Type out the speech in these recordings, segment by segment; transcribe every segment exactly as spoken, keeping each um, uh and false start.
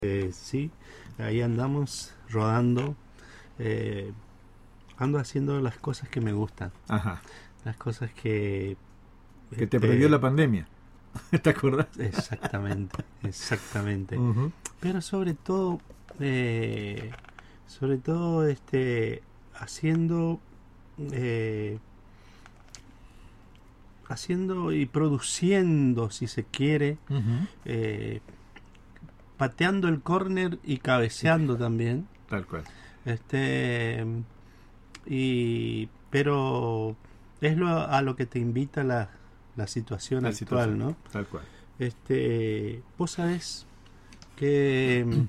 Eh, sí, ahí andamos rodando, eh, ando haciendo las cosas que me gustan, Ajá. las cosas que... Que te este, prohibió la pandemia. ¿Te acordás? Exactamente, exactamente. Uh-huh. Pero sobre todo, eh, sobre todo, este, haciendo, eh, haciendo y produciendo, si se quiere, Uh-huh. eh, pateando el córner y cabeceando también. Tal cual. Este, y, pero es lo, a lo que te invita la, la situación La actual, situación, ¿no? tal cual. Este, vos sabés que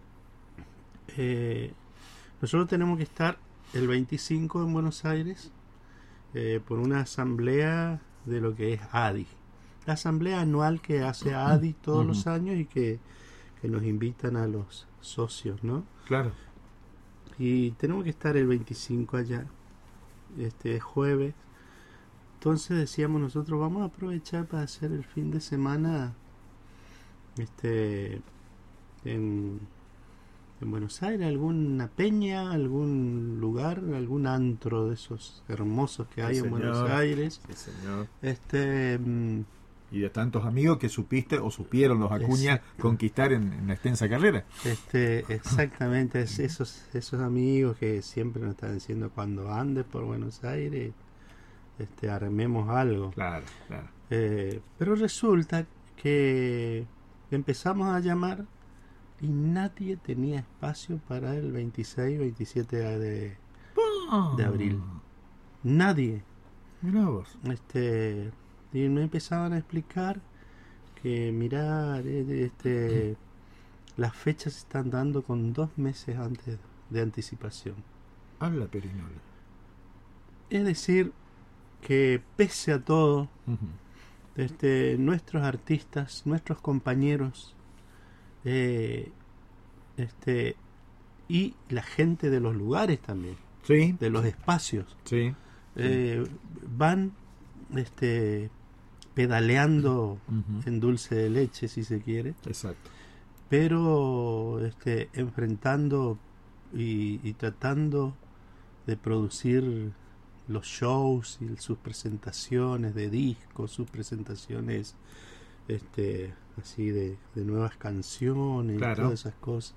eh, nosotros tenemos que estar el veinticinco en Buenos Aires eh, por una asamblea de lo que es A D I. La asamblea anual que hace A D I todos Uh-huh. los años y que, que nos invitan a los socios, ¿no? Claro. Y tenemos que estar el veinticinco allá, este jueves. Entonces decíamos nosotros, vamos a aprovechar para hacer el fin de semana este en, en Buenos Aires, alguna peña, algún lugar, algún antro de esos hermosos que hay Sí, en señor. Buenos Aires. Sí, señor. Este mm, Y de tantos amigos que supiste o supieron los Acuña Exacto. conquistar en, en la extensa carrera. este exactamente es esos esos amigos que siempre nos están diciendo cuando andes por Buenos Aires este armemos algo. Claro, claro. Eh, pero resulta que empezamos a llamar y nadie tenía espacio para el veintiséis veintisiete de, de abril. Nadie. Mirá vos. Este, y me empezaban a explicar que mirar, este, las fechas se están dando con dos meses antes de anticipación. Habla Perinola. Es decir, que pese a todo, Uh-huh. este, nuestros artistas, nuestros compañeros, eh, este, y la gente de los lugares también, Sí. de los espacios, Sí. eh, van este, pedaleando Uh-huh. en dulce de leche, si se quiere, Exacto. pero este, enfrentando y, y tratando de producir los shows y sus presentaciones de discos, sus presentaciones este así de, de nuevas canciones, Claro. y todas esas cosas.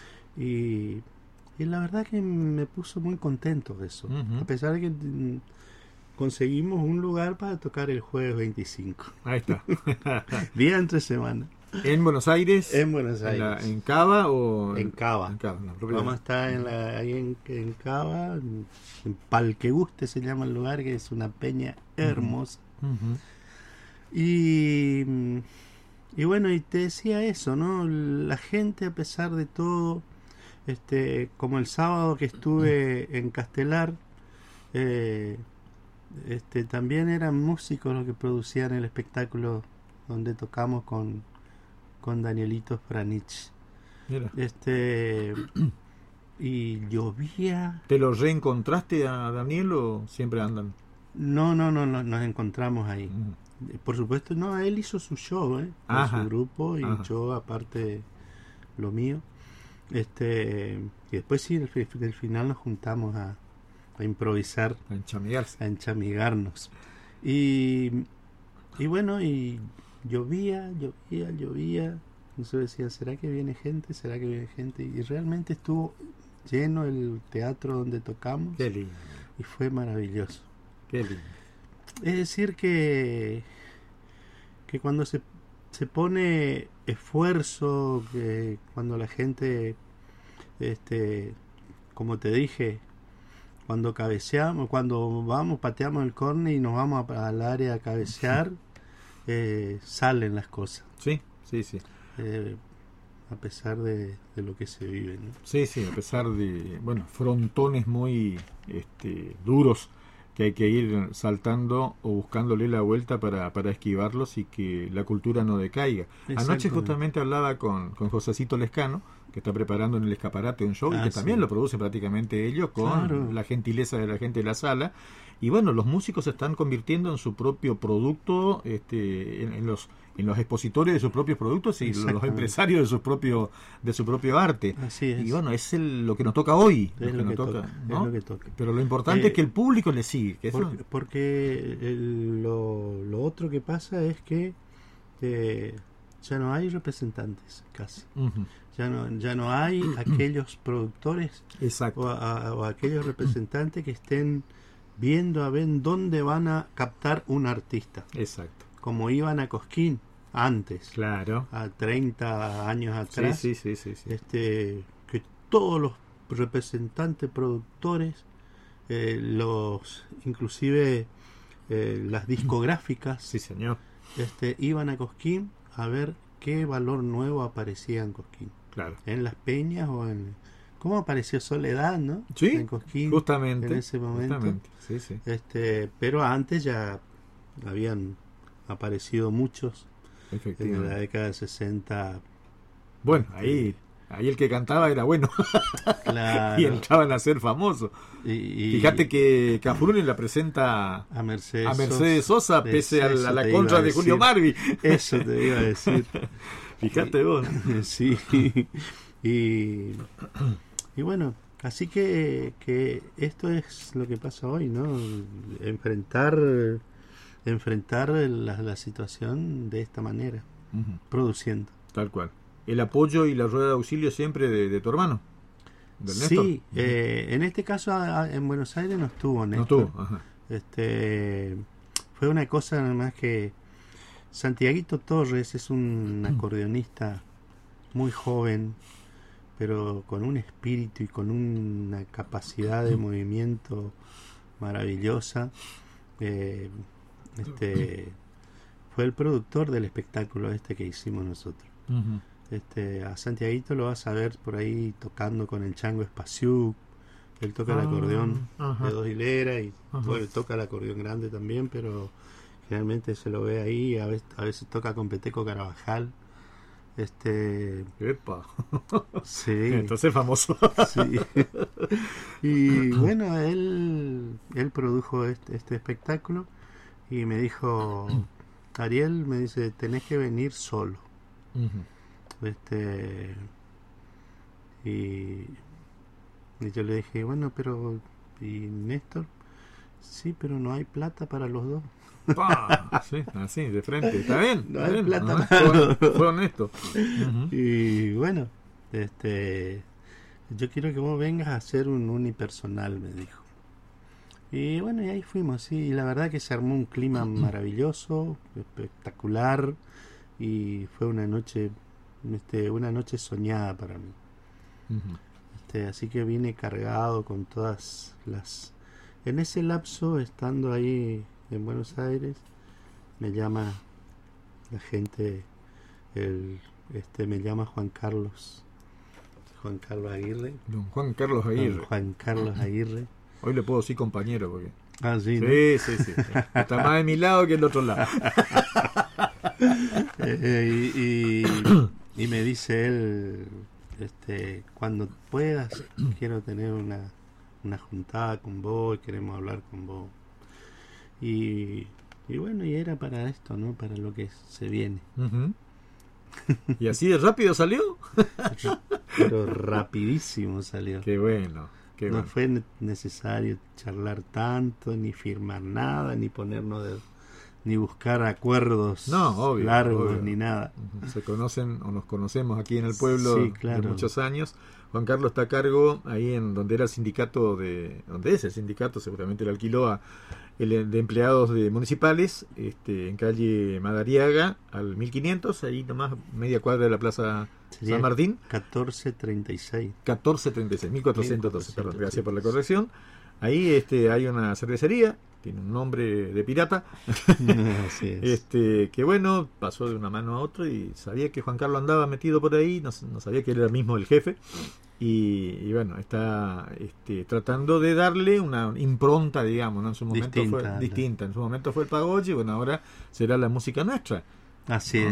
Y, y la verdad que me puso muy contento de eso. Uh-huh. A pesar de que mm, conseguimos un lugar para tocar el jueves veinticinco. Ahí está. Día entre semana. ¿En Buenos Aires? En Buenos ¿En, Aires. la, ¿En Cava o...? En Cava. En Cava, no, propio- Vamos a estar en la, ahí en, en Cava, en, en Palqueguste se llama el lugar, que es una peña hermosa. Uh-huh. Y, y bueno, y te decía eso, ¿no? La gente, a pesar de todo, este, como el sábado que estuve en Castelar, eh, este, también eran músicos los que producían el espectáculo donde tocamos con, con Danielito Franich. Mira. Este, y llovía. ¿Te lo reencontraste a Daniel o siempre andan? No, no, no, no nos encontramos ahí. Uh-huh. Por supuesto, no, él hizo su show, ¿eh? Con Ajá. su grupo y Ajá. yo aparte lo mío. Este, y después sí, al fi- al final nos juntamos a, a improvisar, A enchamigarse. a enchamigarnos. Y, y bueno, y llovía, llovía, llovía. Nosotros decíamos, ¿será que viene gente? ¿Será que viene gente? Y realmente estuvo lleno el teatro donde tocamos. Qué lindo. Y fue maravilloso. Qué lindo. Es decir que, que cuando se, se pone esfuerzo, que cuando la gente, este, como te dije, cuando cabeceamos, cuando vamos, pateamos el córner y nos vamos a- al área a cabecear, eh, salen las cosas, Sí, sí, sí. eh, a pesar de, de lo que se vive, ¿no? Sí, sí, a pesar de, bueno, frontones muy este, duros que hay que ir saltando o buscándole la vuelta para, para esquivarlos y que la cultura no decaiga. Anoche Exactamente. justamente hablaba con, con Josecito Lescano, que está preparando en el escaparate un show, ah, y que sí. también lo producen prácticamente ellos con claro. la gentileza de la gente de la sala. Y bueno, los músicos se están convirtiendo en su propio producto, este, en, en los en los expositores de sus propios productos y los empresarios de su propio de su propio arte. Así es. Y bueno, es el, lo que nos toca hoy. Es lo que, lo que nos toca, toca, ¿no? es lo que toca. Pero lo importante eh, es que el público le sigue. Que porque eso... porque el, lo, lo otro que pasa es que eh, ya no hay representantes casi. Uh-huh. Ya no ya no hay aquellos productores Exacto. O, a, o aquellos representantes que estén viendo a ver dónde van a captar un artista. Exacto. Como iban a Cosquín antes. Claro. A treinta años atrás. Sí, sí, sí, sí, sí. Este, que todos los representantes, productores, eh, los inclusive eh, las discográficas, sí, señor. Este, iban a Cosquín a ver qué valor nuevo aparecía en Cosquín. Claro. En Las Peñas o en... ¿Cómo apareció Soledad, no? Sí, en Cosquín, justamente. En ese momento. Justamente. Sí, sí. Este, pero antes ya habían aparecido muchos. En la década de sesenta. Bueno, ahí ahí el que cantaba era bueno. Claro. Y entraban a ser famosos. Y, y, Fíjate que Cafrune la presenta a Mercedes, a Mercedes Sosa, Sosa pese a la, a la contra de Julio Marvi. Eso te iba a decir. Fíjate vos. Sí. Y, y bueno, así que, que esto es lo que pasa hoy, ¿no? Enfrentar enfrentar la, la situación de esta manera, uh-huh. produciendo. Tal cual. El apoyo y la rueda de auxilio siempre de, de tu hermano, del sí, Néstor. Uh-huh. eh, en este caso a, a, en Buenos Aires no estuvo Néstor. No estuvo, ajá. Este, fue una cosa nada más que Santiaguito Torres es un acordeonista muy joven, pero con un espíritu y con una capacidad de movimiento maravillosa. Eh, este fue el productor del espectáculo este que hicimos nosotros. Uh-huh. Este, a Santiaguito lo vas a ver por ahí tocando con el Chango Espaciuc. Él toca uh-huh. el acordeón uh-huh. de dos hileras y uh-huh. bueno, toca el acordeón grande también, pero generalmente se lo ve ahí. A veces, a veces toca con Peteco Carabajal. Este, ¡epa! Sí. Entonces famoso. Sí. Y bueno, él él produjo este, este espectáculo y me dijo, Ariel, me dice, tenés que venir solo. Uh-huh. Este y, y yo le dije, bueno, pero ¿y Néstor? Sí, pero no hay plata para los dos. ¡Pah! Sí, así, de frente. ¿Está bien? No ¿Está hay bien? plata ¿No? para Fue, los dos. fue honesto. Uh-huh. Y bueno, este yo quiero que vos vengas a hacer un unipersonal, me dijo. Y bueno, y ahí fuimos, sí, y la verdad que se armó un clima maravilloso, espectacular, y fue una noche, este, una noche soñada para mí. Uh-huh. Este, así que vine cargado con todas las... En ese lapso, estando ahí en Buenos Aires, me llama la gente, el, este, me llama Juan Carlos, Juan Carlos Aguirre. Don Juan Carlos Aguirre. Don Juan Carlos Aguirre. Hoy le puedo decir compañero porque... Ah, sí, ¿no? Sí, sí, sí. Está más de mi lado que del otro lado. eh, y, y, y me dice él, este, cuando puedas, quiero tener una, una juntada con vos, queremos hablar con vos. Y, y bueno, y era para esto, ¿no? Para lo que se viene. Uh-huh. ¿Y así de rápido salió? Pero rapidísimo salió. Qué bueno. Qué no bueno. fue necesario charlar tanto, ni firmar nada, ni ponernos de, ni buscar acuerdos no, obvio, largos, obvio. ni nada. Se conocen o nos conocemos aquí en el pueblo sí, claro. de muchos años. Juan Carlos está a cargo ahí en donde era el sindicato de, donde es el sindicato, seguramente lo alquiló a el de empleados de municipales, este, en calle Madariaga al mil quinientos, ahí nomás media cuadra de la plaza Sería San Martín. catorce treinta y seis. catorce treinta y seis, mil cuatrocientos doce, perdón, gracias por la corrección. Ahí este hay una cervecería, tiene un nombre de pirata. Así es. Este, que bueno, pasó de una mano a otra y sabía que Juan Carlos andaba metido por ahí, no, no sabía que él era mismo el jefe. Y, y bueno, está este, tratando de darle una impronta, digamos, ¿no? En su momento distinta, fue ¿no? distinta. En su momento fue el pagode y bueno, ahora será la música nuestra. Así ¿no? es.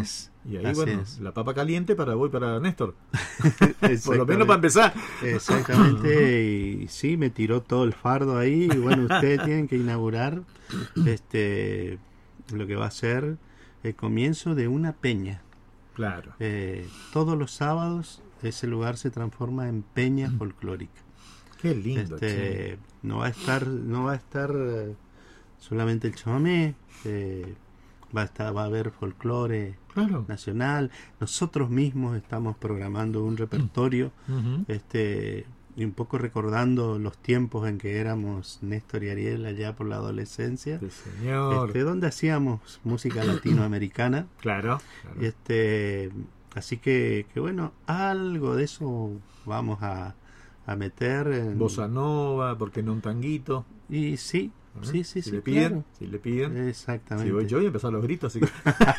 Y ahí, Así bueno, es. la papa caliente para vos y para Néstor. Por lo menos para empezar. Exactamente, y sí, me tiró todo el fardo ahí. Y bueno, ustedes tienen que inaugurar este lo que va a ser el comienzo de una peña. Claro. Eh, todos los sábados ese lugar se transforma en peña folclórica. Qué lindo. Este, no va a estar, no va a estar eh, solamente el chamamé. Eh, Va a, estar, va a haber folclore claro. nacional. Nosotros mismos estamos programando un repertorio, uh-huh. este, y un poco recordando los tiempos en que éramos Néstor y Ariel allá por la adolescencia. Sí, señor. Este, donde hacíamos música latinoamericana. Claro. claro. Este, así que, que bueno, algo de eso vamos a, a meter. En... Bossa nova, ¿por qué no un tanguito? Y sí. Sí, sí, si sí. Le piden, claro. Si le piden. Exactamente. Si voy yo y empezar los gritos, así que.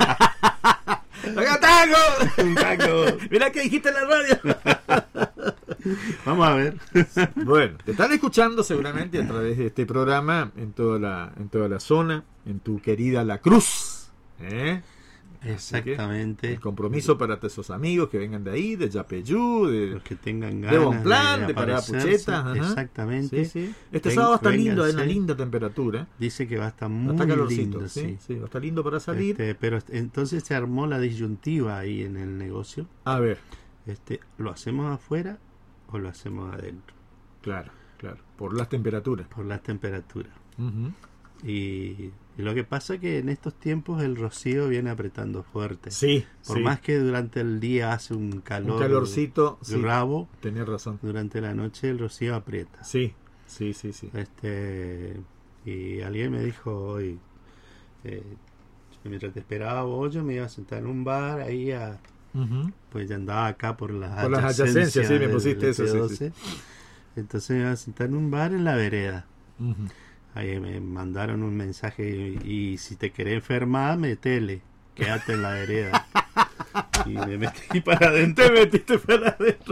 ¡Acá tango! ¡Un tango! ¡Mirá que dijiste en la radio! Vamos a ver. Bueno, te están escuchando seguramente a través de este programa en toda la, en toda la zona, en tu querida La Cruz. ¿eh? Exactamente. El compromiso para esos amigos que vengan de ahí, de Yapeyú, de los que tengan ganas de Bonplan, de, de Parapucheta. Exactamente. Sí, sí. Este Ven, sábado está lindo, hay una linda temperatura. Dice que va a estar muy está calorcito, lindo, sí, sí. sí, va a estar lindo para salir. Este, pero entonces se armó la disyuntiva ahí en el negocio. A ver. Este, ¿lo hacemos afuera o lo hacemos adentro? Claro, claro. Por las temperaturas. Por las temperaturas. Uh-huh. Y, y lo que pasa es que en estos tiempos el rocío viene apretando fuerte. Sí. Por sí. más que durante el día hace un calor. Un calorcito. Bravo. Sí, tenés razón. Durante la noche el rocío aprieta. Sí, sí, sí, sí. Este, y alguien me dijo hoy, eh, mientras te esperaba vos, yo me iba a sentar en un bar ahí a... Uh-huh. Pues ya andaba acá por las por adyacencias. Las adyacencias, sí, me pusiste eso. eso, sí, sí. Entonces me iba a sentar en un bar en la vereda. Uh-huh. Ahí me mandaron un mensaje y, y si te querés enfermar, metele, quédate en la vereda. Y me metí para adentro. Te metiste para adentro.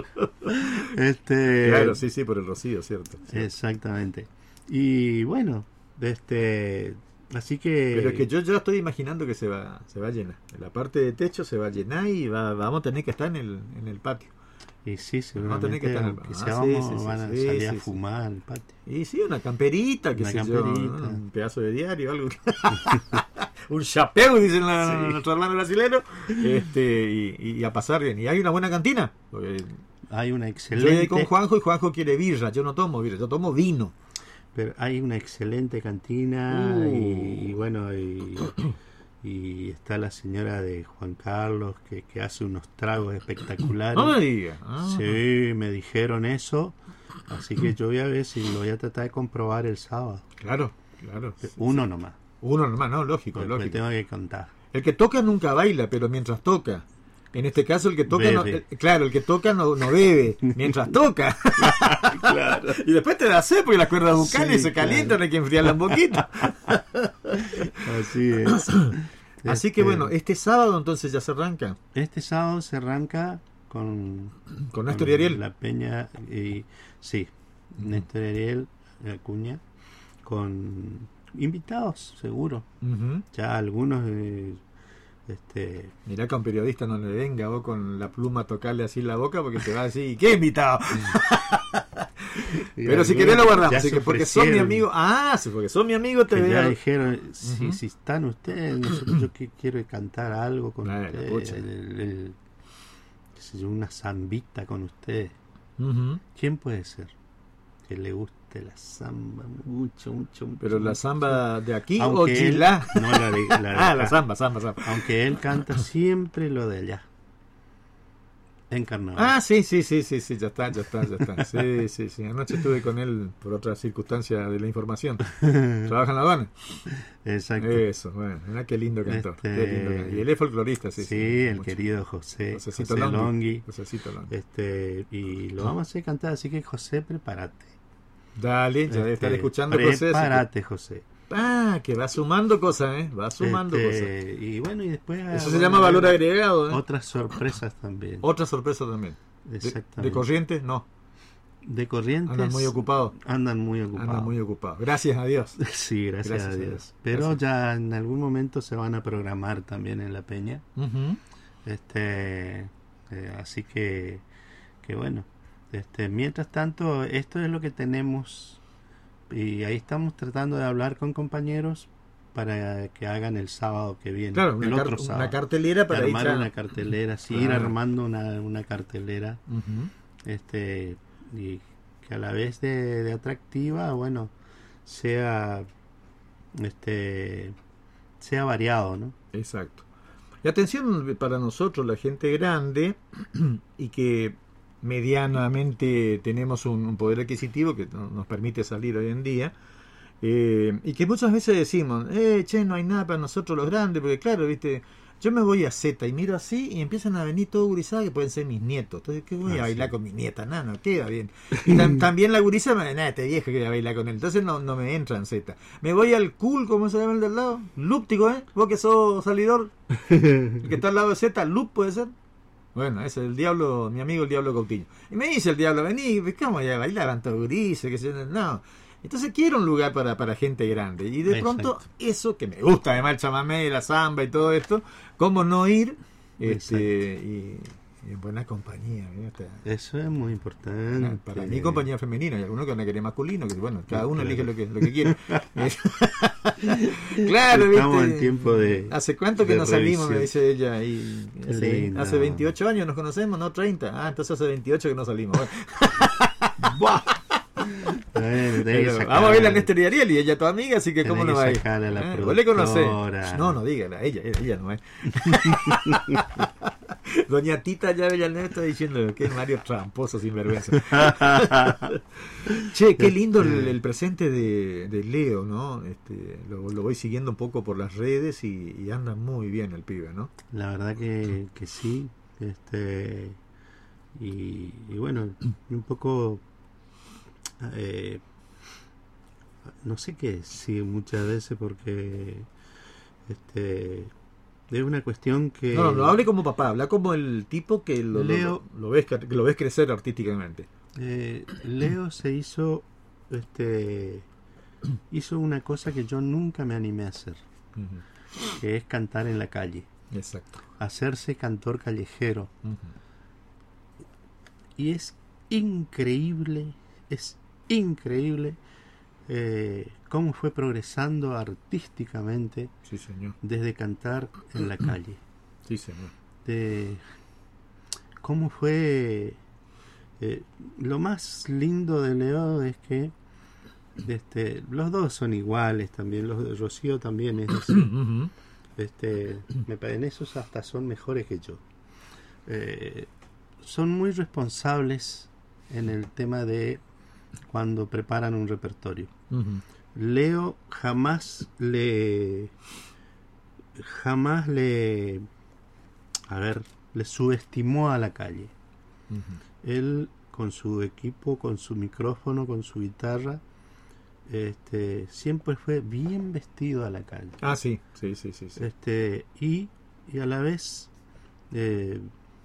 Este, claro, sí, sí, por el rocío, cierto. cierto. Exactamente. Y bueno, este, así que... Pero es que yo ya estoy imaginando que se va, se va a llenar. La parte de techo se va a llenar y va, vamos a tener que estar en el, en el patio. Y sí, seguramente que estar en el... ah, ah, vamos, sí, sí, van a sí, salir sí, a sí, fumar al patio. Y sí, una camperita, que una sé camperita. yo, ¿no? Un pedazo de diario, algo. Un chapéu, dicen la, sí. nuestro hermano brasileño. Este, y, y a pasar bien. Y hay una buena cantina. Porque hay una excelente... yo voy con Juanjo y Juanjo quiere birra. Yo no tomo birra, yo tomo vino. Pero hay una excelente cantina uh. y, y bueno, y... y está la señora de Juan Carlos que, que hace unos tragos espectaculares. No me digas. Ah. Sí, me dijeron eso. Así que yo voy a ver si lo voy a tratar de comprobar el sábado. Claro, claro. Uno nomás. Uno nomás, no, lógico, me, lógico. Me tengo que contar. El que toca nunca baila, pero mientras toca. En este caso el que toca, no, el, claro, el que toca no, no bebe, mientras toca. Claro. Y después te da sed porque las cuerdas bucales sí, se claro. calientan, hay que enfriarlas un poquito. Así es. Así que bueno, este sábado entonces ya se arranca. Este sábado se arranca con... Con Néstor y Ariel. La Peña, y sí, uh-huh. Néstor y Ariel, Acuña, con invitados, seguro. Uh-huh. Ya algunos... Eh, este... Mirá que a un periodista no le venga vos con la pluma a tocarle así en la boca porque te va a decir, ¿qué invitado? Pero si querés lo guardamos, así que porque son mi amigo. Ah, sí, porque son mi amigo te ya dijeron, si, uh-huh. si están ustedes, nosotros yo que quiero cantar algo con vale, ustedes, el, el, el, qué sé yo, una zambita con ustedes. Uh-huh. ¿Quién puede ser? Que le guste la samba mucho, mucho, mucho. Pero la samba de aquí aunque o chilá. No, la de, la de ah, la samba, samba, samba. Aunque él canta siempre lo de allá. En carnaval. Ah, sí, sí, sí, sí, sí, ya está, ya está, ya está. Sí, sí, sí. Anoche estuve con él por otra circunstancia de la información. Trabaja en La Habana. Exacto. Eso, bueno, mira qué lindo cantó. Este... Qué lindo cantó. Y él es folclorista, sí. Sí, sí el mucho. querido José. Josecito José Longhi. Longhi. Longhi. Este, y lo vamos a hacer cantar, así que José, prepárate. Dale, ya este, debe estar escuchando José. Prepárate, José. Ah, que va sumando cosas, ¿eh? Va sumando este, cosas. Y bueno, y después... Eso se llama valor agregado, ¿eh? Otras sorpresas también. Otra sorpresa también. Exactamente. ¿De, de Corrientes? No. De Corrientes. Andan muy ocupados. Andan muy ocupados. Andan muy ocupados. Gracias a Dios. Sí, gracias, gracias a Dios. A Dios. Pero gracias. Ya en algún momento se van a programar también en La Peña. Uh-huh. Este, eh, así que, que bueno, este, mientras tanto, esto es lo que tenemos y ahí estamos tratando de hablar con compañeros para que hagan el sábado que viene, claro, el una, otro car sábado. Una cartelera para armar ir a... una cartelera, sí, ir armando una, una cartelera, uh-huh. este, y que a la vez de, de atractiva, bueno, sea, este, sea variado, ¿no? Exacto. Y atención para nosotros, la gente grande, y que medianamente tenemos un, un poder adquisitivo que no, nos permite salir hoy en día, eh, y que muchas veces decimos, eh, che, no hay nada para nosotros los grandes, porque claro, viste, yo me voy a Z y miro así y empiezan a venir todo gurizada que pueden ser mis nietos. Entonces, ¿qué voy ah, a bailar sí. con mi nieta? Nada, no queda bien. Y tam, también la gurizada, nada, este viejo que voy a bailar con él. Entonces no, no me entra en Z. Me voy al cool, ¿cómo se llama el del lado? Lúptico, ¿eh? Vos que sos salidor, el que está al lado de Z, Loop puede ser. Bueno, ese es el diablo, mi amigo el diablo Coutinho. Y me dice el diablo, vení, ¿cómo voy a bailar? Tanto gurises, que se... No. Entonces quiero un lugar para, para gente grande. Y de Exacto. pronto, eso que me gusta, además el chamamé, la samba y todo esto, ¿cómo no ir? Este, y, y en buena compañía. ¿Viste? Eso es muy importante. Para mí, compañía femenina. Y algunos que van a querer masculino, que bueno, cada uno claro. elige lo que, lo que quiere. Claro, Estamos ¿viste? en tiempo de. ¿Hace cuánto que de nos revisión. salimos? Me dice ella. Y hace, sí, no. hace veintiocho años nos conocemos, no treinta. Ah, entonces hace veintiocho que no salimos. Bueno. Bueno, Pero, vamos a ver la Néstor y Ariel y ella tu amiga, así que cómo no va a ir. ¿Eh? ¿Vos le conocés? No, no dígala, ella, ella no es. Doña Tita ya Villaneda está diciendo que es Mario tramposo sin vergüenza. Che, qué lindo el, el presente de, de Leo, ¿no? Este, lo, lo voy siguiendo un poco por las redes y, y anda muy bien el pibe, ¿no? La verdad que, que sí. Este y, y bueno, un poco Eh, no sé qué decir muchas veces porque este es una cuestión que no, no, no hable como papá, habla como el tipo que lo, Leo, lo, lo, ves, que lo ves crecer artísticamente. eh, Leo se hizo este hizo una cosa que yo nunca me animé a hacer, uh-huh. que es cantar en la calle. Exacto. Hacerse cantor callejero. Uh-huh. Y es increíble, es increíble eh, cómo fue progresando artísticamente. Sí, señor. Desde cantar en la calle. Sí, señor. De cómo fue eh, lo más lindo de Leo es que este, los dos son iguales también, los de Rocío también es así. Uh-huh. este, me en esos hasta son mejores que yo. Eh, son muy responsables en el tema de cuando preparan un repertorio. Uh-huh. Leo jamás le jamás le a ver le subestimó a la calle. Uh-huh. Él con su equipo, con su micrófono, con su guitarra, este siempre fue bien vestido a la calle. Ah, sí, sí, sí, sí, sí. Este y, y a la vez eh,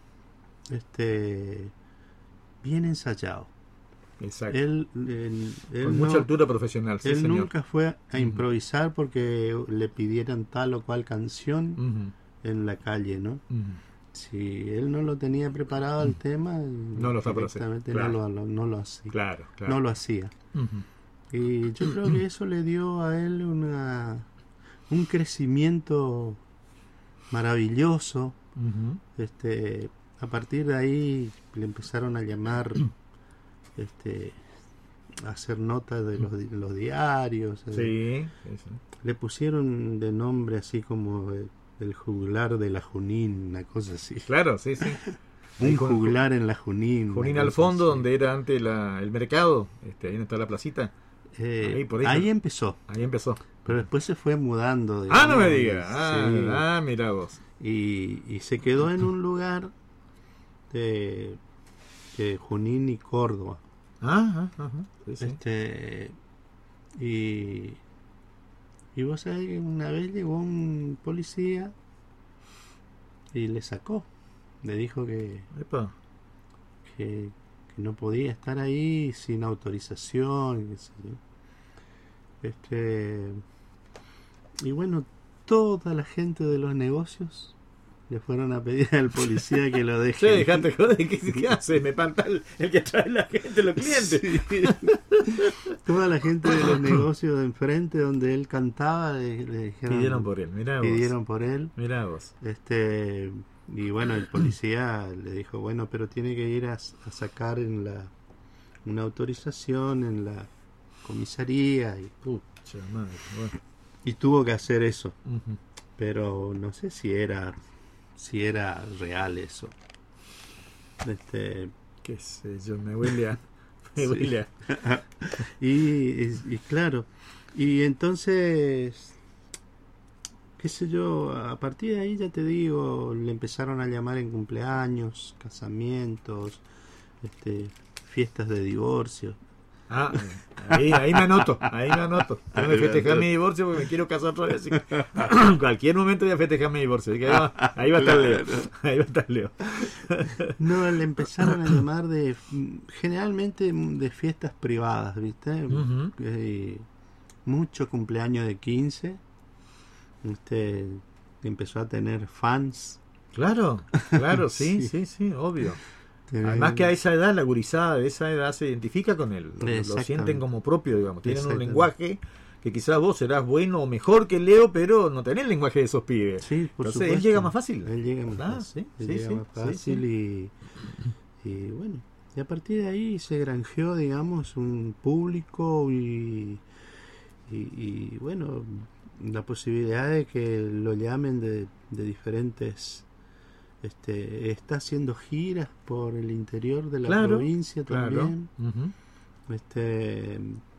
este bien ensayado. Exacto. Él, él, él con no, mucha altura profesional, sí, él señor. nunca fue a improvisar porque le pidieran tal o cual canción uh-huh. en la calle, ¿no? Uh-huh. Si él no lo tenía preparado el tema, no lo directamente claro. no, lo, no lo hacía. Claro, claro. No lo hacía. Uh-huh. Y yo creo que eso le dio a él una un crecimiento maravilloso. Uh-huh. Este, a partir de ahí le empezaron a llamar este a hacer notas de los, de los diarios. Sí, eh, le pusieron de nombre así como el, el juglar de la Junín, una cosa así. Claro, sí, sí. Un juglar en la Junín. Junín al fondo, así. Donde era antes la, el mercado, este, ahí está la placita. Eh, ahí, por ahí, ahí empezó. Ahí empezó. Pero después se fue mudando. Ah, no me digas. Ah, sí. ah, mira vos. Y, y se quedó en un lugar de, de Junín y Córdoba. Ah, ah, ah, sí, sí. Este, y, y vos sabés que una vez llegó un policía y le sacó. Le dijo que, que, que no podía estar ahí sin autorización. Este, y bueno, toda la gente de los negocios le fueron a pedir al policía que lo deje. Sí, dejate joder, ¿qué, qué hace? Me espanta el, el que trae la gente, los clientes. Sí. Toda la gente de los negocios de enfrente donde él cantaba le, le dijeron, pidieron por él, mirá vos. Pidieron por él. Mirá vos. Este, y bueno, el policía le dijo, bueno, pero tiene que ir a, a sacar en la una autorización en la comisaría y, Pucha madre, bueno. y tuvo que hacer eso. Uh-huh. Pero no sé si era si era real eso. Este, qué sé yo, me huele a me sí. huele a y, y, y claro, y entonces qué sé yo, a partir de ahí ya te digo, le empezaron a llamar en cumpleaños, casamientos, este, fiestas de divorcio. Ah, ahí, ahí me anoto, ahí me anoto. Tengo que festejar mi divorcio porque me quiero casar otra vez. En cualquier momento voy a festejar mi divorcio. Así que ahí va, ahí va a estar Leo. Ahí va a estar Leo. No, le empezaron a llamar de, generalmente de fiestas privadas, ¿viste? Uh-huh. Eh, mucho cumpleaños de quince. Este, empezó a tener fans. Claro, claro, sí, sí, sí, sí, obvio. Además que a esa edad, la gurizada de esa edad se identifica con él, lo, lo sienten como propio, digamos, tienen un lenguaje que quizás vos serás bueno o mejor que Leo, pero no tenés el lenguaje de esos pibes. Sí, por Entonces supuesto. Él llega más fácil. Él llega más ah, fácil, sí, él sí, llega sí, más fácil sí, sí. Y, y bueno, y a partir de ahí se granjeó, digamos, un público y, y, y bueno, la posibilidad de que lo llamen de, de diferentes... Este, está haciendo giras por el interior de la claro, provincia también. Claro. Uh-huh. Este,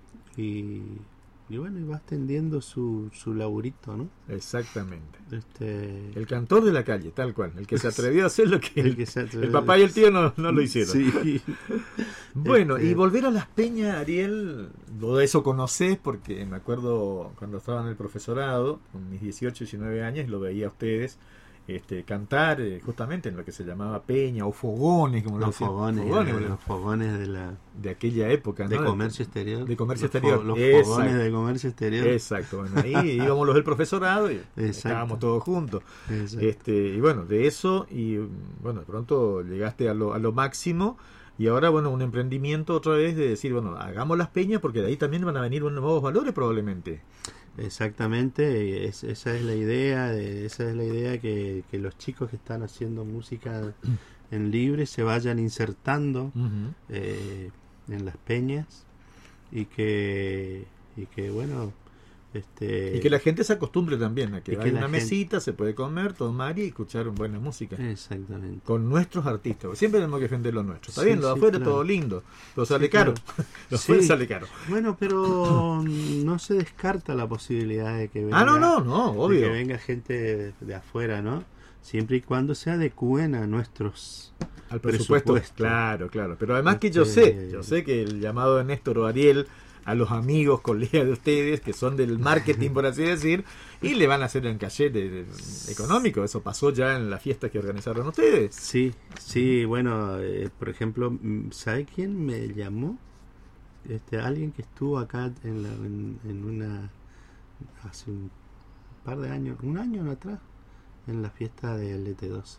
y, y bueno, y va extendiendo su, su laburito, ¿no? Exactamente. Este, el cantor de la calle, tal cual. El que se atrevió a hacer lo que el, el, que se atrevió, el papá y el tío no, no lo hicieron. Sí. Bueno, este, y volver a Las Peñas, Ariel, lo de eso conocés porque me acuerdo cuando estaba en el profesorado, con mis dieciocho, diecinueve años, lo veía a ustedes. Este, cantar eh, justamente en lo que se llamaba peña o fogones, como los lo decían, fogones, fogones, los, los fogones de la de aquella época, de ¿no? comercio exterior, de comercio los exterior, fo, los Exacto. fogones de comercio exterior, exacto. Bueno, ahí íbamos los del profesorado y Exacto. estábamos todos juntos. Exacto. Este, y bueno, de eso y bueno, de pronto llegaste a lo, a lo máximo. Y ahora, bueno, un emprendimiento otra vez de decir, bueno, hagamos las peñas porque de ahí también van a venir nuevos valores probablemente. Exactamente, es, esa es la idea, esa es la idea que, que los chicos que están haciendo música en libre se vayan insertando uh-huh. eh, en las peñas y que, y que bueno... Este, y que la gente se acostumbre también a que hay una gente... mesita, se puede comer, tomar y escuchar buena música. Exactamente. Con nuestros artistas. Siempre tenemos que defender lo nuestro. Está sí, bien, lo de sí, afuera claro. todo lindo, pero sale sí, caro. Claro. Lo sí. afuera sale caro. Bueno, pero no se descarta la posibilidad de que venga, ah, no, no, no, obvio. De que venga gente de, de afuera, ¿no? Siempre y cuando se adecúen a nuestros al presupuesto. presupuestos. Claro, claro. Pero además este... que yo sé, yo sé que el llamado de Néstor o Ariel a los amigos, colegas de ustedes que son del marketing, por así decir, y le van a hacer el cachet de, de, de económico. Eso pasó ya en la fiesta que organizaron ustedes. Sí, sí, bueno, eh, por ejemplo, ¿sabe quién me llamó? Este, alguien que estuvo acá en, la, en, en una hace un par de años, un año atrás, en la fiesta de L T dos.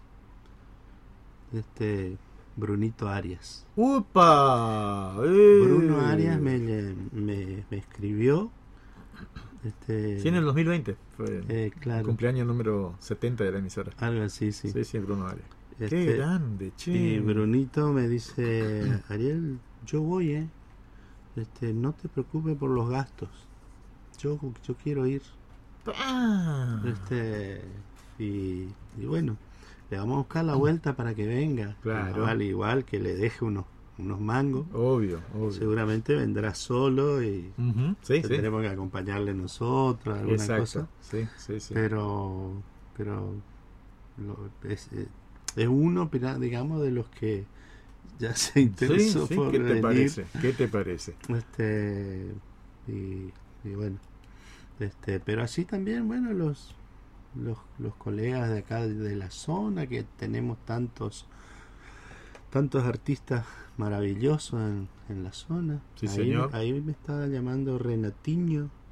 Este Brunito Arias. ¡Upa! ¡Eh! Bruno Arias me, me, me escribió. Este, sí, en el dos mil veinte. Fue eh, claro. el cumpleaños número setenta de la emisora. Algo así, sí. Sí, sí, Bruno Arias. Este, ¡Qué grande, che! Y Brunito me dice, Ariel, yo voy, ¿eh? Este, no te preocupes por los gastos. Yo, yo quiero ir. Ah. Este, y, y bueno. Le vamos a buscar la vuelta para que venga. Claro. Igual, igual que le deje unos, unos mangos. Obvio, obvio. Seguramente vendrá solo y uh-huh. sí, tendremos sí. que acompañarle nosotros, alguna Exacto. cosa. Sí, sí, sí. Pero, pero lo, es, es uno, digamos, de los que ya se interesó sí, sí. por ¿Qué te venir. parece? ¿Qué te parece? Este, y, y bueno, este, pero así también, bueno, los Los, los colegas de acá de la zona, que tenemos tantos tantos artistas maravillosos en, en la zona. Sí, ahí, señor. Ahí me estaba llamando Renatiño,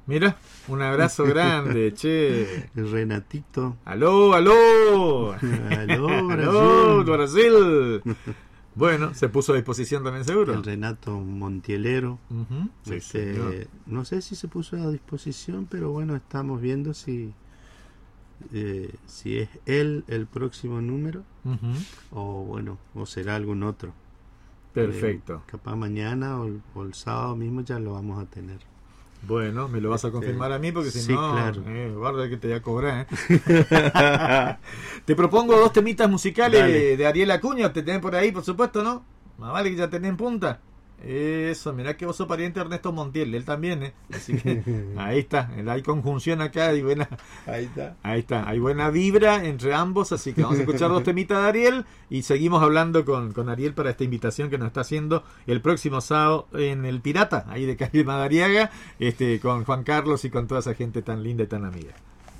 Mira, un abrazo grande, che. El Renatito. ¡Aló, aló! ¡Aló, Brasil! ¡Aló, Brasil! Bueno, se puso a disposición también, seguro. El Renato Montielero. Uh-huh. Sí, este, no sé si se puso a disposición, pero bueno, estamos viendo si eh, si es él el próximo número, uh-huh, o bueno, o será algún otro. Perfecto. Eh, capaz mañana o el, o el sábado mismo ya lo vamos a tener. Bueno, me lo vas a confirmar a mí porque si sí, no, claro. eh, guarda que te voy a cobrar. ¿eh? Te propongo dos temitas musicales. Dale. De Ariel Acuña. Te tenés por ahí, por supuesto, ¿no? Más vale que ya tenés en punta. Eso, mirá que vos sos pariente de Ernesto Montiel, él también, ¿eh? Así que ahí está, hay conjunción acá, hay buena, ahí está, ahí está, hay buena vibra entre ambos, así que vamos a escuchar dos temitas de Ariel y seguimos hablando con, con Ariel para esta invitación que nos está haciendo el próximo sábado en el Pirata, ahí de calle Madariaga, este, con Juan Carlos y con toda esa gente tan linda y tan amiga.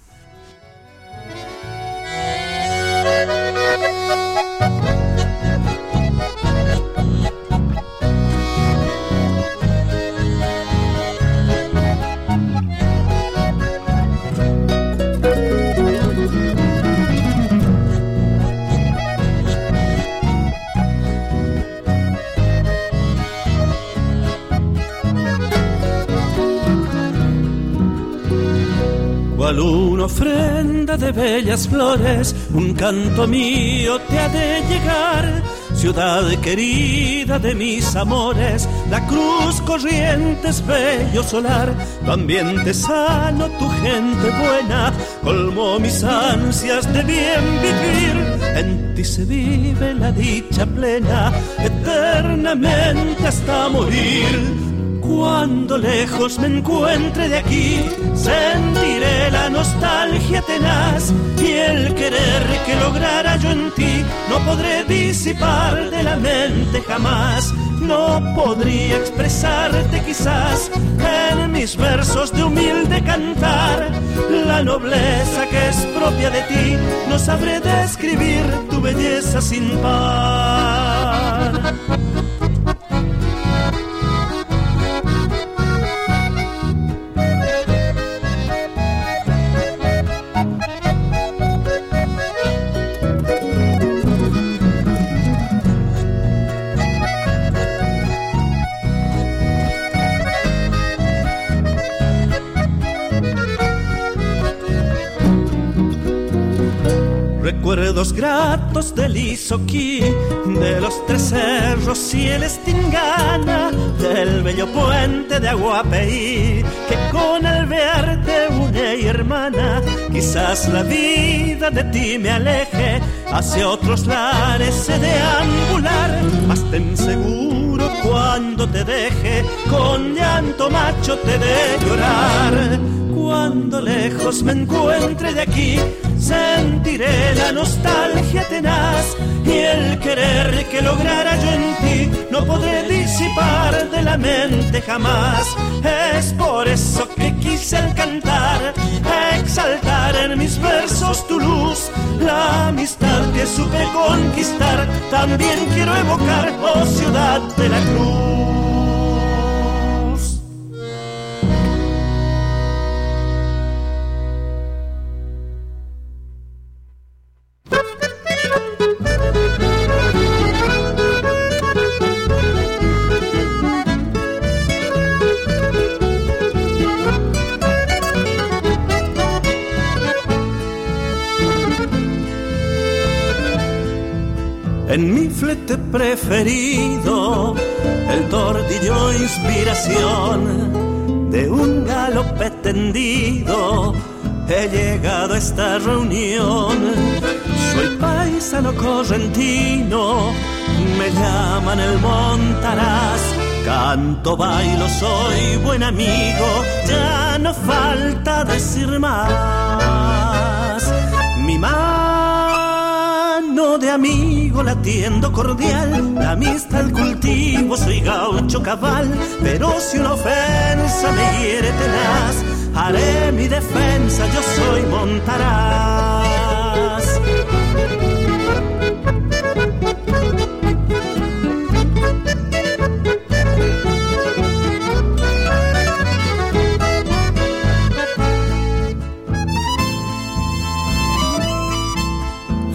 Cual una ofrenda de bellas flores, un canto mío te ha de llegar. Ciudad querida de mis amores, la cruz corrientes, bello solar. Tu ambiente sano, tu gente buena, colmó mis ansias de bien vivir. En ti se vive la dicha plena, eternamente hasta morir. Cuando lejos me encuentre de aquí, sentiré la nostalgia tenaz y el querer que lograra yo en ti no podré disipar de la mente jamás. No podría expresarte quizás en mis versos de humilde cantar la nobleza que es propia de ti, no sabré describir tu belleza sin par. Recuerdos gratos del Isoquí, de los tres cerros y el Estingana, del bello puente de Aguapeí, que con el verte une hermana. Quizás la vida de ti me aleje, hacia otros lares he de ambular, mas ten seguro cuando te deje, con llanto macho te de llorar. Cuando lejos me encuentre de aquí, sentiré la nostalgia tenaz y el querer que lograra yo en ti no podré disipar de la mente jamás. Es por eso que quise al cantar exaltar en mis versos tu luz, la amistad que supe conquistar. También quiero evocar, oh ciudad de la cruz. En mi flete preferido, el tordillo inspiración de un galope tendido, he llegado a esta reunión. Soy paisano correntino, me llaman el Montaraz, canto, bailo, soy buen amigo, ya no falta decir más. Mi mano de amigo la tiendo cordial, la amistad cultivo, soy gaucho cabal, pero si una ofensa me hiere tenaz, haré mi defensa, yo soy Montaraz.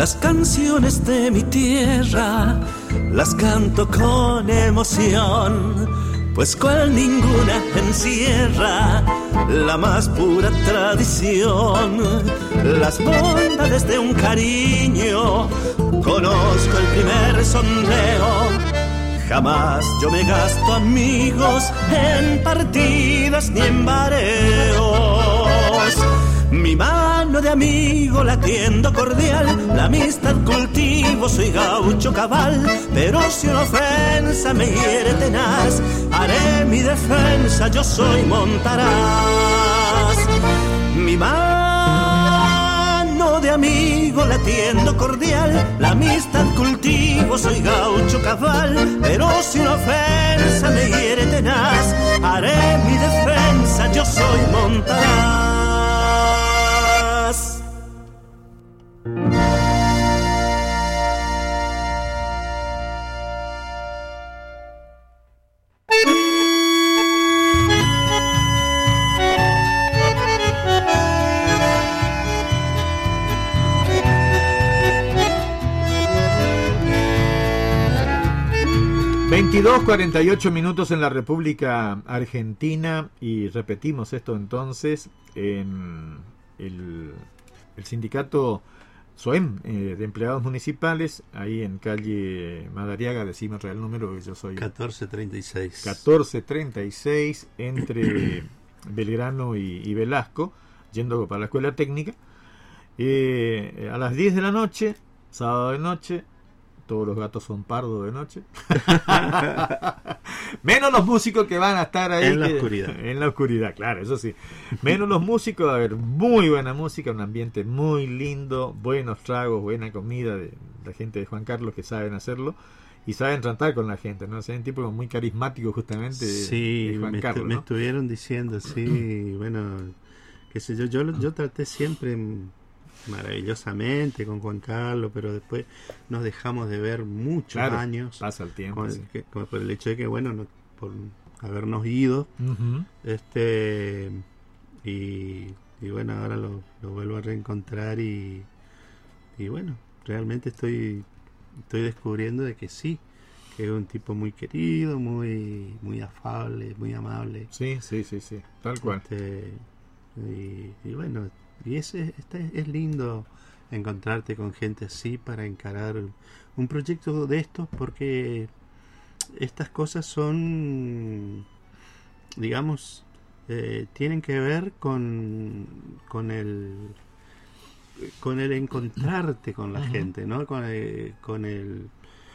Las canciones de mi tierra las canto con emoción, pues cual ninguna encierra la más pura tradición. Las bondades de un cariño, conozco el primer sondeo. Jamás yo me gasto amigos en partidas ni en bareos. Mi mano de amigo la tiendo cordial, la amistad cultivo, soy gaucho cabal. Pero si una ofensa me hiere tenaz, haré mi defensa, yo soy Montaraz. Mi mano de amigo la tiendo cordial, la amistad cultivo, soy gaucho cabal. Pero si una ofensa me hiere tenaz, haré mi defensa, yo soy Montaraz. veintidós cuarenta y ocho minutos en la República Argentina, y repetimos esto entonces en el, el sindicato SOEM eh, de empleados municipales, ahí en calle Madariaga, decime el real número que yo soy. catorce treinta y seis. catorce treinta y seis entre Belgrano y, y Velasco, yendo para la escuela técnica, eh, a las diez de la noche, sábado de noche. Todos los gatos son pardos de noche. Menos los músicos que van a estar ahí. En la que, oscuridad. En la oscuridad, claro, eso sí. Menos los músicos, va a haber muy buena música, un ambiente muy lindo, buenos tragos, buena comida de la gente de Juan Carlos que saben hacerlo y saben tratar con la gente, ¿no? O sea, un tipo muy carismático justamente de, sí, de Juan me Carlos, estu- ¿no? me estuvieron diciendo, sí, bueno, qué sé yo, yo, yo traté siempre maravillosamente con Juan Carlos, pero después nos dejamos de ver muchos Claro, años. pasa el tiempo. Con, Sí. que, con- por el hecho de que, bueno, no- por habernos ido, Uh-huh. este y, y bueno, ahora lo, lo vuelvo a reencontrar y, y bueno, realmente estoy estoy descubriendo de que sí, que es un tipo muy querido, muy muy afable, muy amable. Sí, sí, sí, sí, tal cual. Este, y, y bueno, y es, es, es lindo encontrarte con gente así para encarar un proyecto de estos, porque estas cosas son, digamos, eh, tienen que ver con, con el con el encontrarte con la Ujú. gente, ¿no? Con el, con el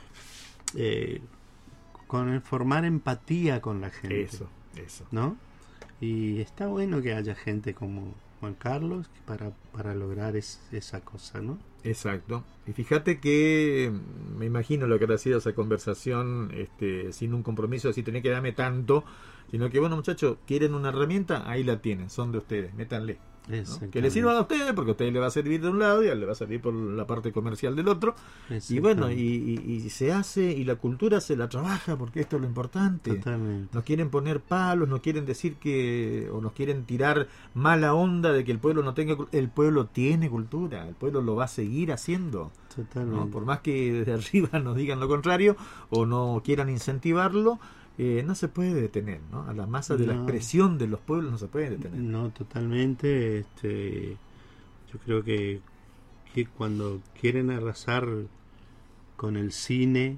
eh, con el formar empatía con la gente. Eso, eso. ¿No? Y está bueno que haya gente como Juan Carlos para, para lograr es, esa cosa, ¿no? Exacto. Y fíjate que me imagino lo que habrá sido esa conversación, este, sin un compromiso así, tener que darme tanto, sino que, bueno, muchachos, quieren una herramienta, ahí la tienen, son de ustedes, métanle. ¿no? Que le sirvan a ustedes, porque a ustedes le va a servir de un lado y a él le va a servir por la parte comercial del otro. Y bueno, y, y, y se hace, y la cultura se la trabaja, porque esto es lo importante. Totalmente. Nos quieren poner palos, nos quieren decir que, o nos quieren tirar mala onda de que el pueblo no tenga, el pueblo tiene cultura, el pueblo lo va a seguir haciendo. Totalmente. ¿no? Por más que desde arriba nos digan lo contrario o no quieran incentivarlo, eh, no se puede detener, ¿no? A la masa de No. la expresión de los pueblos no se puede detener. No, totalmente. Este, yo creo que, que cuando quieren arrasar con el cine,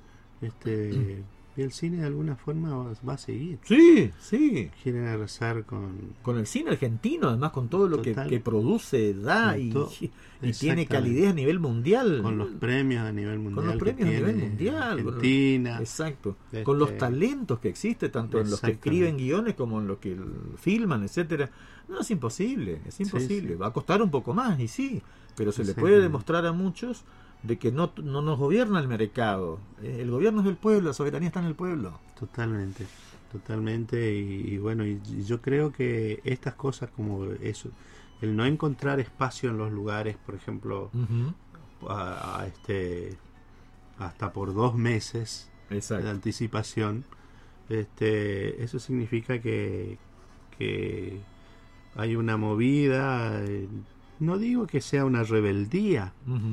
este, el cine de alguna forma va, va a seguir. Sí, sí. Quieren arrasar con... Con el cine argentino, además con todo lo que, Total. que produce, da Con y, todo. y tiene Exactamente. calidez a nivel mundial. Con los premios a nivel mundial. Con los que premios a nivel tiene mundial. con- Argentina. Exacto. Este- Con los talentos que existe, tanto en los que Exactamente. escriben guiones como en los que filman, etcétera. No, es imposible, es imposible. sí. Va a costar un poco más, y sí, pero se le puede Exactamente. demostrar a muchos de que no, no nos gobierna el mercado. Eh, El gobierno es del pueblo, la soberanía está en el pueblo. Totalmente, totalmente. Y, y bueno, y, y yo creo que estas cosas como eso, el no encontrar espacio en los lugares, por ejemplo, Ujú. a, a este hasta por dos meses de Exacto. anticipación, este, eso significa que, que hay una movida, eh, no digo que sea una rebeldía, Ujú.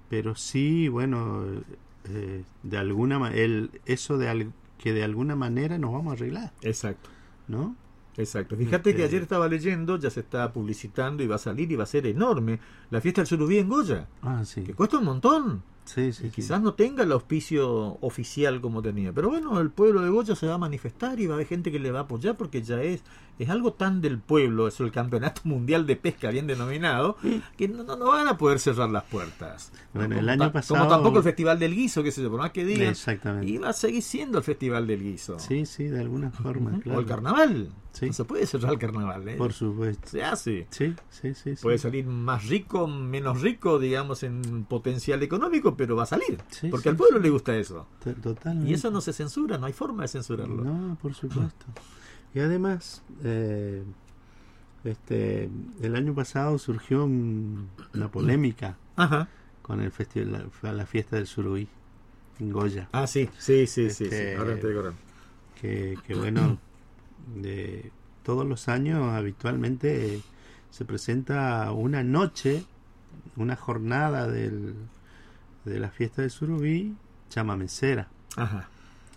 pero sí, bueno, eh, de alguna manera, eso de al, que de alguna manera nos vamos a arreglar. Exacto. ¿No? Exacto. Fíjate este... que ayer estaba leyendo, ya se está publicitando y va a salir y va a ser enorme la fiesta del Surubí en Goya. Ah, sí. Que cuesta un montón. Sí, sí, y sí. Quizás no tenga el auspicio oficial como tenía. Pero bueno, el pueblo de Goya se va a manifestar y va a haber gente que le va a apoyar porque ya es es algo tan del pueblo, eso el campeonato mundial de pesca bien denominado, que no, no, no van a poder cerrar las puertas. Bueno, como el año ta, pasado... Como tampoco el Festival del Guiso, que se por más que digan. Exactamente. Y va a seguir siendo el Festival del Guiso. Sí, sí, de alguna forma, uh-huh. claro. O el carnaval. Sí. No se puede cerrar el carnaval, ¿eh? Por supuesto. Se hace. Sí, sí, sí. Puede sí. salir más rico, menos rico, digamos, en potencial económico, pero va a salir. Sí, porque sí, al pueblo sí. le gusta eso. Totalmente. Y eso no se censura, no hay forma de censurarlo. No, por supuesto. Y además, eh, este, el año pasado surgió un, una polémica Ajá. con el festival, la, la fiesta del Surubí en Goya. Ah, sí, sí, sí, este, sí, sí. Ahora estoy acordando. Que, que bueno, de todos los años habitualmente eh, se presenta una noche, una jornada del, de la fiesta del Surubí chamamecera. Ajá.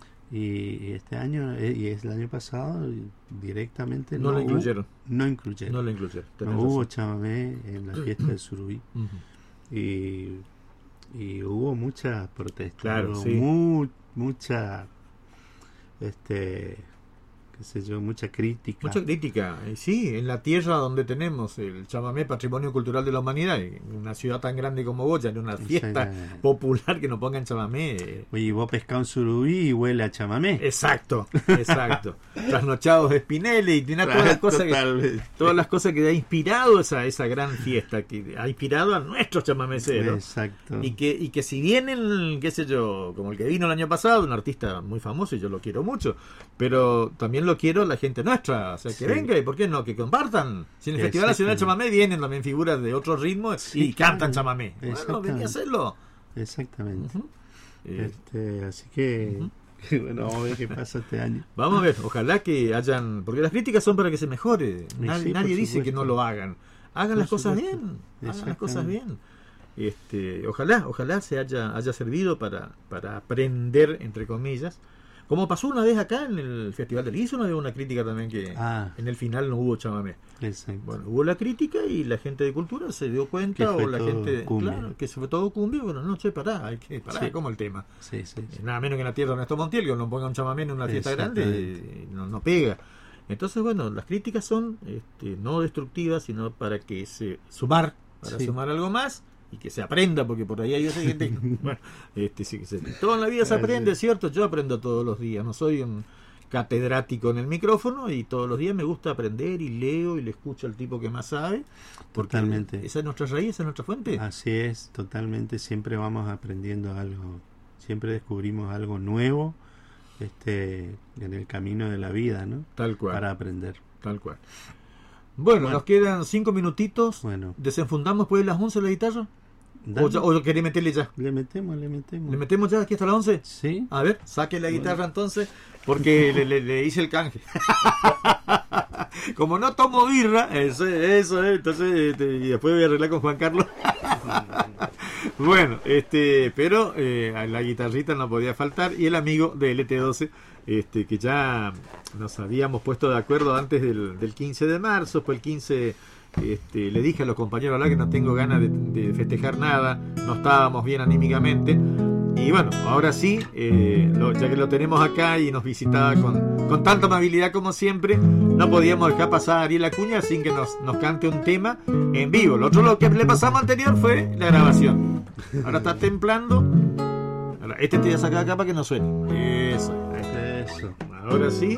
Y este año, y es el año pasado, directamente no, no lo incluyeron. Hubo, no incluyeron. No lo incluyeron. No hubo chamamé en la fiesta del Surubí. Uh-huh. Y, y hubo muchas protestas. Claro, hubo sí. mu, mucha, este, qué sé yo, mucha crítica. Mucha crítica. Y sí, en la tierra donde tenemos el chamamé, patrimonio cultural de la humanidad, en una ciudad tan grande como Goya, en una fiesta sí, popular que nos pongan chamamé. Oye, vos pescás un surubí y huele a chamamé. Exacto, exacto. Trasnochados de Spinelli y tiene todas las cosas que, todas las cosas que ha inspirado esa, esa gran fiesta, que ha inspirado a nuestros chamameceros. Exacto. Y que, y que si vienen, qué sé yo, como el que vino el año pasado, un artista muy famoso y yo lo quiero mucho, pero también lo quiero la gente nuestra, o sea, que sí. venga y por qué no, que compartan. Si en el Festival Nacional de Chamamé vienen también figuras de otro ritmo sí, y cantan chamamé. Bueno, venía a hacerlo. Exactamente. Uh-huh. este, así que, uh-huh. bueno, vamos a ver qué pasa este año. Vamos a ver, ojalá que hayan, porque las críticas son para que se mejore. Nadie, sí, nadie dice que no lo hagan. Hagan por las cosas supuesto. bien, hagan las cosas bien. Este, ojalá, ojalá se haya, haya servido para, para aprender, entre comillas. Como pasó una vez acá en el Festival del Guiso, no había una crítica también que ah, en el final no hubo chamamé. Exacto. Bueno, hubo la crítica y la gente de cultura se dio cuenta, o la gente, cumbia. Claro, que se fue todo cumbia. Bueno, no, che, pará, hay que parar, sí. como el tema. Sí, sí, sí. Nada menos que en la tierra de Ernesto Montiel, que no ponga un chamamé en una fiesta grande, eh, no, no pega. Entonces, bueno, las críticas son este, no destructivas, sino para que se sumar, para sí. sumar algo más. Y que se aprenda, porque por ahí hay otra gente que, bueno, este, sí, sí, todo en la vida se aprende, ¿cierto? Yo aprendo todos los días, no soy un catedrático en el micrófono y todos los días me gusta aprender y leo y le escucho al tipo que más sabe. Totalmente. Esa es nuestra raíz, esa es nuestra fuente. Así es, totalmente, siempre vamos aprendiendo algo, siempre descubrimos algo nuevo este en el camino de la vida, ¿no? Tal cual. Para aprender. Tal cual. Bueno, bueno, nos quedan cinco minutitos. Bueno. ¿Desenfundamos después de las once la guitarra? ¿O, ya, ¿O querés meterle ya? Le metemos, le metemos. ¿Le metemos ya aquí hasta las once? Sí. A ver, saque la guitarra bueno. entonces, porque le, le, le hice el canje. Como no tomo birra, eso, eso entonces, este, y después voy a arreglar con Juan Carlos. Bueno, este, pero eh, la guitarrita no podía faltar, y el amigo de L T doce, este, que ya nos habíamos puesto de acuerdo antes del, del quince de marzo, fue el quince, este, le dije a los compañeros acá que no tengo ganas de, de festejar nada, no estábamos bien anímicamente, y bueno, ahora sí, eh, lo, ya que lo tenemos acá y nos visitaba con, con tanta amabilidad como siempre, no podíamos dejar pasar a Ariel Acuña sin que nos, nos cante un tema en vivo. Lo otro lo que le pasamos anterior fue la grabación. Ahora está templando. Ahora, este te voy a sacar acá para que no suene. Eso, eso. Ahora sí.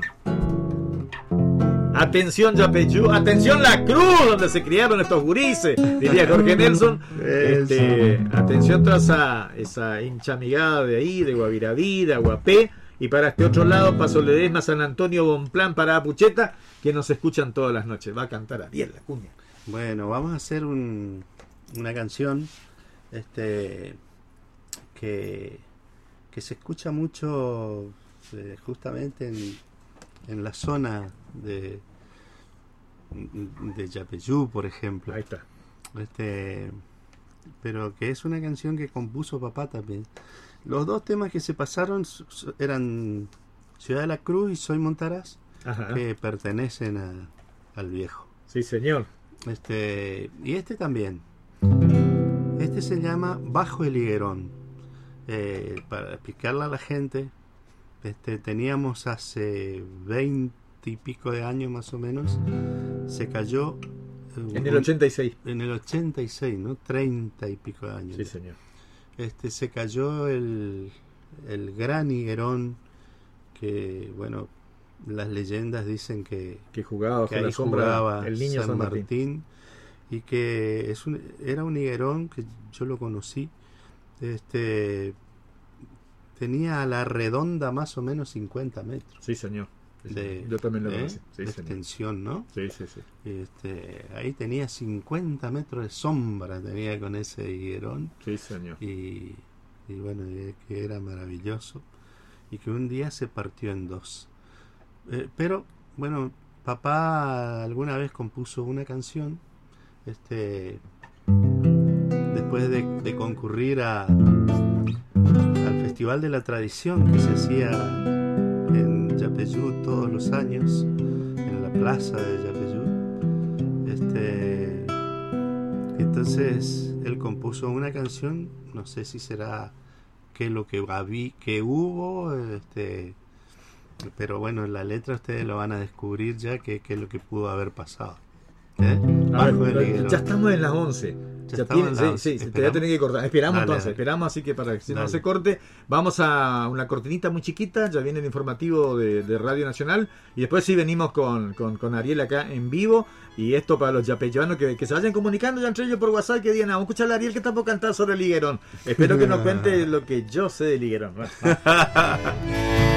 Atención Yapeyú, atención La Cruz, donde se criaron estos gurises, diría Jorge Nelson. Este, atención toda esa, esa hincha amigada de ahí, de Guaviraví, de Aguapé. Y para este otro lado, Paso Ledesma, San Antonio, Bonplan, para Apucheta, que nos escuchan todas las noches. Va a cantar Ariel Acuña. Bueno, vamos a hacer un, una canción este que, que se escucha mucho eh, justamente en, en la zona de de Yapeyú, por ejemplo. Ahí está. Este pero que es una canción que compuso papá también. Los dos temas que se pasaron eran Ciudad de la Cruz y Soy Montaraz, Ajá. que pertenecen a, al viejo. Sí, señor. Este, y este también. Este se llama Bajo el Higuerón. Eh, para explicarle a la gente, este, teníamos hace veinte y pico de años más o menos, se cayó eh, en el ochenta y seis. En el ochenta y seis, ¿no? treinta y pico de años. Sí, señor. Este, se cayó el, el gran higuerón que, bueno, las leyendas dicen que, que jugaba que con ahí la sombra jugaba el niño San, San Martín. Martín y que es un, era un higuerón que yo lo conocí. Este tenía a la redonda más o menos cincuenta metros. Sí, señor. Sí, de, yo también lo ¿eh? conocí. Sí, de señor. Extensión, ¿no? Sí, sí, sí. Este, ahí tenía cincuenta metros de sombra, tenía con ese higuerón. Sí, señor. Y, y bueno, que era maravilloso. Y que un día se partió en dos. Eh, pero, bueno, papá alguna vez compuso una canción, este, después de, de concurrir a al Festival de la Tradición que se hacía en Yapeyú todos los años, en la plaza de Yapeyú. Este, entonces él compuso una canción, no sé si será que lo que, habí, que hubo, este, pero bueno, en la letra ustedes lo van a descubrir ya que es lo que pudo haber pasado. ¿Eh? A ver, ya estamos en las once. Ya ya estamos tiene, en sí, las once. sí, te voy a tener que cortar. Esperamos Dale, entonces, dale. esperamos así que para que si no Dale. se corte, vamos a una cortinita muy chiquita, ya viene el informativo de, de Radio Nacional y después sí venimos con, con, con Ariel acá en vivo y esto para los yapeyanos que, que se vayan comunicando ya entre ellos por WhatsApp que digan, vamos a escuchar a Ariel que está por cantar sobre el higuerón. Espero que nos cuente lo que yo sé del higuerón.